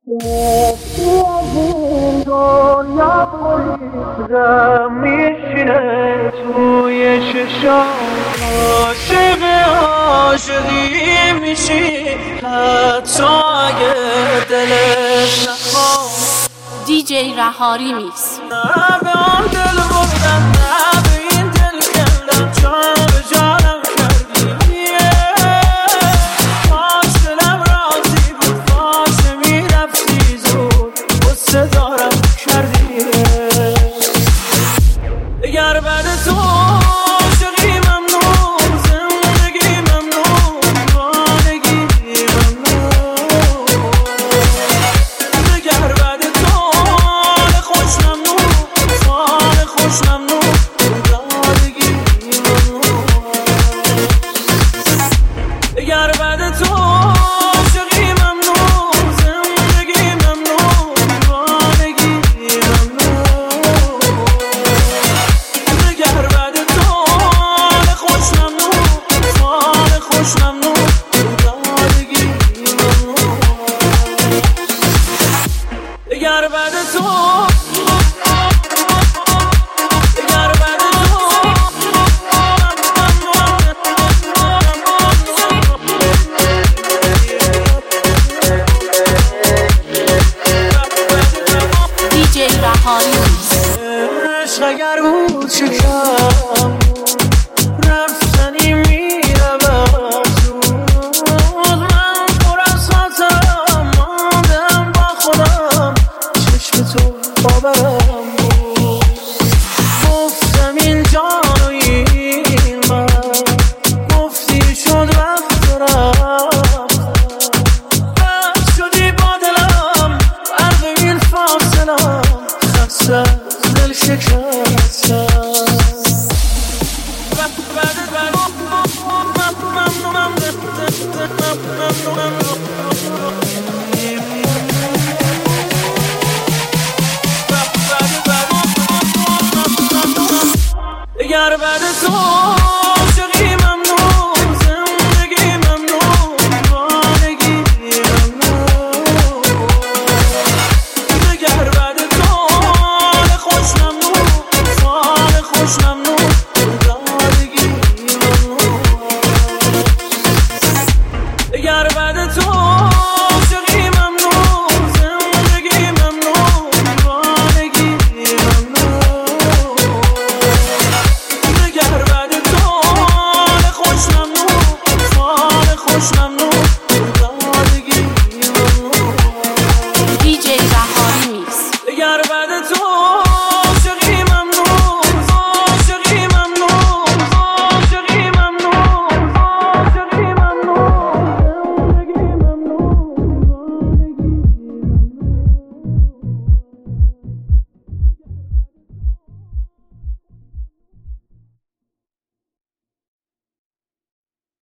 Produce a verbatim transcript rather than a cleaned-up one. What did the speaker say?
این دنیا بریزم میشینه توی چشام، عاشق عاشقی میشی حتی اگه دلت نخوام. دی جی رهاری میکس. نه به آن دل بردم، نه به این دل کندم، جان به جانم کردی. کاش دلم راضی بود، کاش نمیرفتی زود، غصه دارم کردی. اگر بعد تو عاشقی ممنون، زندگی ممنون، دیوانگی ممنون. اگر بعد تو حال خوش ممنون، حال خوش ممنون، دادگی ممنون. اگر بعد تو عاشقی ممنون، زندگی ممنون، دیوانگی ممنون. اگر بعد تو حال خوش ممنون، حال خوش ممنون، دادگی ممنون. اگر بعد تو